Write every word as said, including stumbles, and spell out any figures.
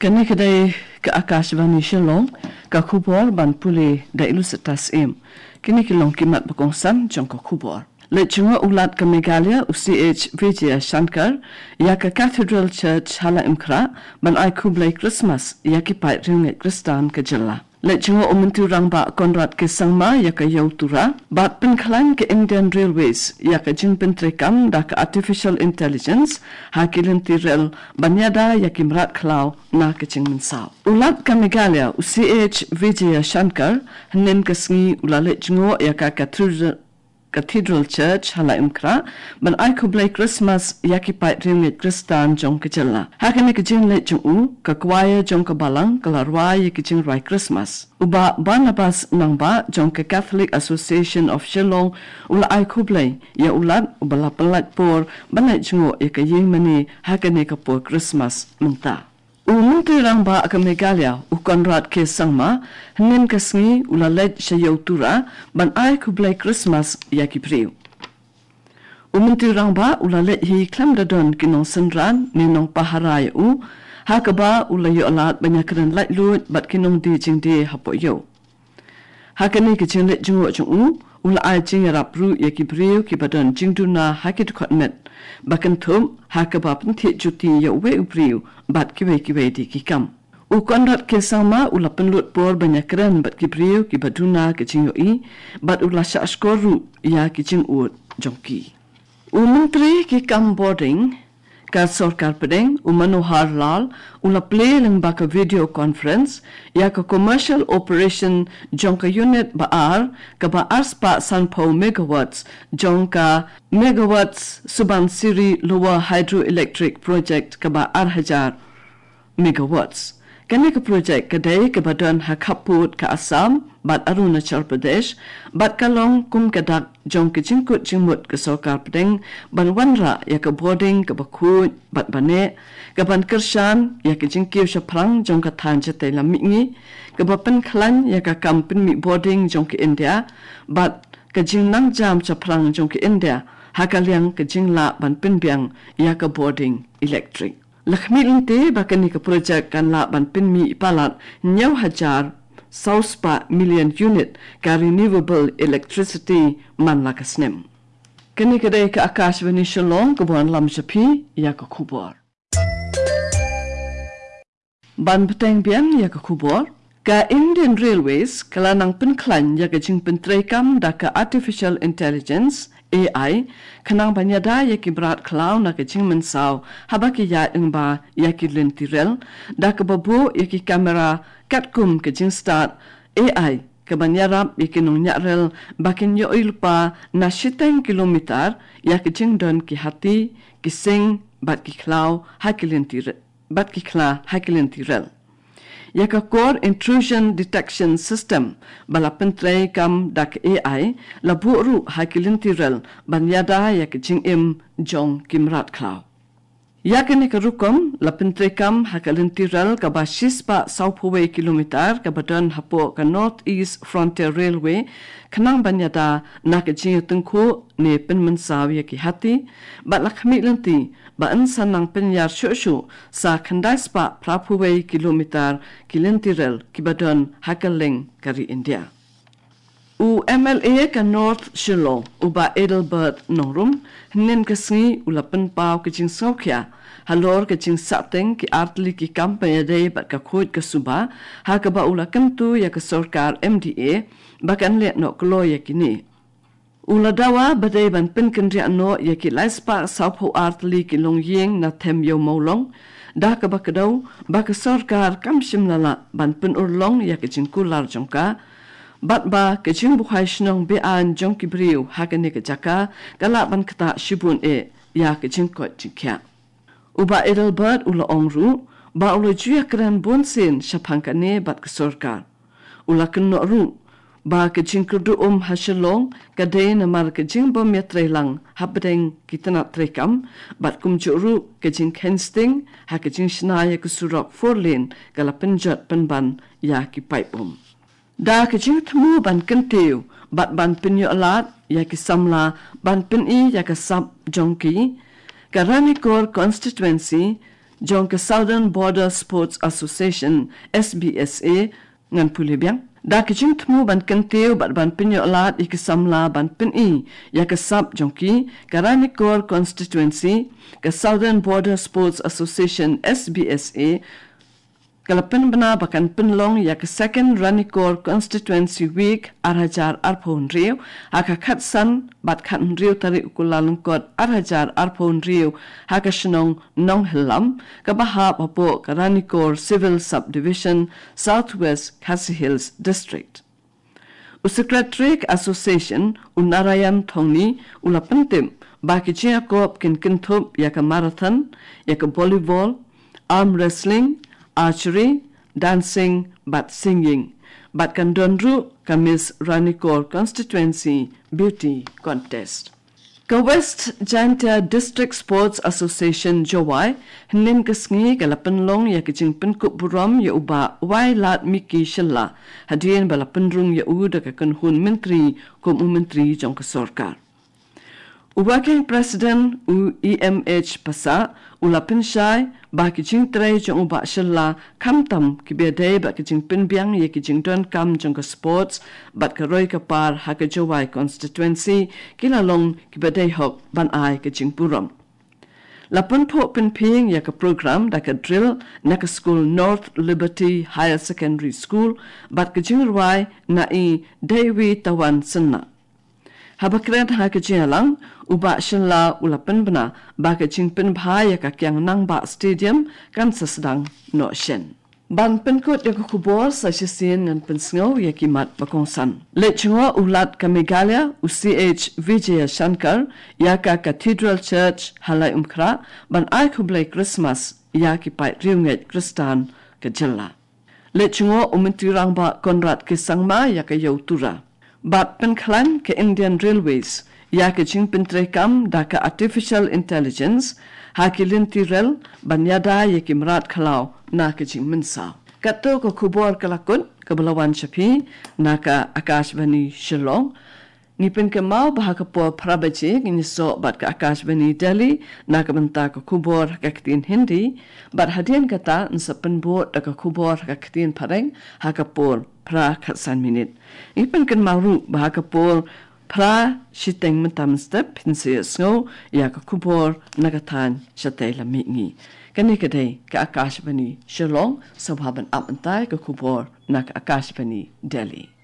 Kani kedai ke Akashvani Shillong ka khubor ban puli da ilusatas im. Kini kilong kimat bakongsan jong ka khubor. Le chunga ulat ka Meghalaya U C H Vijaya Shankar ya ka Cathedral Church hala imkra ban ai kublai Christmas ya ki pai ringe Kristan ka jalla. Le chunga umuntu rangba Konrad ke sangma ya ka yautura bat pen khalan ke Indian Railways ya ka jing pen trekam da ka artificial intelligence ha kilin tirel banyada ya kimrat khlau na ka ching minsaw. Ulat ka Meghalaya U C H Vijaya Shankar hanen ka sngi ulale chungo ya ka Cathedral Cathedral Church hala imkra ban ai kublai Christmas yaki pai ringe Kristan jong ka jalla. Hakane ka jing le chung u ka kwaya jong ka balang ka larwa yaki jing rai Christmas. Uba Barnabas nangba jong ka Catholic Association of Shillong ula ai kublai ya ulat ubala pelat por banai chungo yaka ying mani hakane ka por Christmas menta. Umuntu rangba ka Meghalaya u Konrad ke sangma hanen ka sngi ula lej shayautura ban ai kublai Christmas yaki priu. Umuntu rangba ula lej hi klam dadon kinong senran ninong paharaya u hakaba ula yo alat banyakran laj lut bat kinong di jing di hapo yo. Hakani ke jing lej jungo chung u ula ai jing rap ru yaki priu ki badon jing duna hakit khotmet bakan thum hakaba penthi juti ya we upriu bat kiwe kiwe di kikam. U Konrad ke sama ula penlut por banyakran bat kipriu ki baduna ke jing i bat ula syashkoru ya ki jing ut jongki. U menteri ki kam boarding ka Sarkar Pedeng u Manohar Lal ula play lang baka video conference ya ka commercial operation jongka unit baar ka baar spa sanpo megawatts jongka megawatts Subansiri Lower Hydroelectric Project ka baar hajar megawatts. Kani ka project kadai ka badan hakaput ka Assam bat Arunachal Pradesh bat kalong kum kadak jong ke jingkut jingmut ke Sarkar Pedeng ban wanra ya ka boarding ka bakut bat bane ka ban kershan ya ke jingkiu shaprang jong ka than jate lamingi ka bapen khlan ya ka kampin mi boarding jong ke India bat ka jingnang jam shaprang jong ke India hakaliang ka jingla ban pinbiang ya ka boarding electric. Lakhmi linte bakani ka project kan la ban pinmi palat nyaw hajar sauspa million unit ka renewable electricity man la kasnem. Kani kadai ka Akashvani Shillong kabuan lam shapi ya ka khubor. Ban peteng biang ya ka khubor. Ka Indian Railways kalanang penklan ya ka jing pentrekam da ka artificial intelligence A I kanang banyada ya ki brat klau na ka jing mensaw habaki ya ingba ya ki lentirel da ka babu ya ki kamera katkum ka jing start A I ka banyarap ya ki nung nyarel bakin yo ilpa na shiteng kilometer ya ki jing don ki hati ki sing bat ki klau ha ki lentirel bat ki kla ha ki lentirel. Ya ka core intrusion detection system balapen tray kam dak A I la buru hakilintirel banyada ya ka jing im jong kimrat klau. Ya ka ni ka rukom la pentray kam hakalintirel ka ba shispa saupuwe kilometer ka badan hapo ka North East Frontier Railway kanang banyada na ka jing tengku ni penmensaw ya ki hati ba lakhmi lenti ba ansan nang penyar syushu sa kandai spa prapuwe kilometer kilintirel kibadon hakaling kari India. U M L A ka North Shillong uba Edelbert Nongrum hnen kasngi ulapen pau ka jing sokya halor ka jing sateng ki artli ki kampanya day bat ka khoj ka suba ha ka ba ula kantu ya ka Sarkar M D A bakan le no klo ya kini. Ula dawa badai ban pen kendria no ya ki laispa saupo artli ki long yeng na them yo maulong da ka bakadaw baka Sarkar kam shimlala ban pen urlong ya ki jing kular jongka bat ba ke jing bukhai shnong be an jong ki briu hakane ka jaka kala ban kata shibun e ya ke jing ko jikya. Uba Edelbert ula ongru ba ula juya kran bonsin shapankane bat ka Sarkar. Ula kenno ru ba ke jing kurdu um hasilong kadai na mar ke jing bom metre lang habdeng kitana trekam bat kum juru ke jing kensting ha ke jing shnaya ke surok four lane kala penjat penban ya ki pipe bom. Da ke jing temu ban kentiu bat ban penyo alat ya ki samla ban pen i ya ka sab jongki ka Ranikor constituency jong ke Southern Border Sports Association S B S A ngan puli biang da kijing thmu ban kan teu bat ban pinyo lat ik samla ban pin i ya ka sub jongki Karanikor constituency ke Southern Border Sports Association S B S A Kalapan bana bakan penlong ya ke second Ranikor constituency week arhajar arphon riu haka khatsan bat khan riu tari ukulalungkot arhajar arphon riu haka shnong nong hilam kabaha papo Karanikor civil subdivision southwest Khasi Hills district Secretary Association Unarayan Thongni ulapentim baki chia kop kin kinthop ya ka marathon ya ka volleyball arm wrestling archery, dancing, but singing. But kan donru ka Miss Ranikor Constituency Beauty Contest. Ka West Jaintia District Sports Association Jawai, hinin kasngi kalapanlong ya kijing penkup buram ya uba wai lat miki shilla, hadian balapandrung ya uda ka kanhun menteri kum menteri jong kesorkar. Working President U E M H Pasa ulapin shai ba kijing tray jong uba shilla kam tam kibedai ba kijing pinbiang ye kijing don kam jong ka sports bat ka roi ka par ha ka jawai constituency kilalong kibedai hok ban ai kijing puram lapun po pinping ya ka program da ka drill na ka school North Liberty Higher Secondary School bat kijing ruai na i Dewi Tawan Senna Habakret ha ka jialang uba shilla ulapen bana ba ka jingpen bhaya ka kyang nang ba stadium kan sasdang no shen ban penkot ya ka kubor sa shin ngan pensngo ya kimat bakongsan le chungo ulat ka Meghalaya U C H Vijaya Shankar ya ka Cathedral Church halai umkhra ban ai khublai Christmas ya ki pai riunget Kristan ka jilla le chungo umentirang ba Konrad ke sangma ya ka yautura Bat penklan ke Indian Railways ya ke jing pentrekam da ka artificial intelligence ha ke lintirel banyada ye kimrat khalau na ke jing mensa kato ko khubor kalakun kabalawan chapi na ka Akashvani Shillong ni pen ke mau bah ka po prabache ni so bat ka Akashvani Delhi na ka banta ko khubor ka ktin Hindi bat hadian kata nsapen bo da ka khubor ka ktin pareng ha ka por pra khatsan minute ipen kan maru bah ka por pra shiteng mentam step pinse snow ya ka khubor nagathan chatay lami ngi kani kadai ka Akashvani Shillong sabhaban apantai ka khubor nak Akashvani Delhi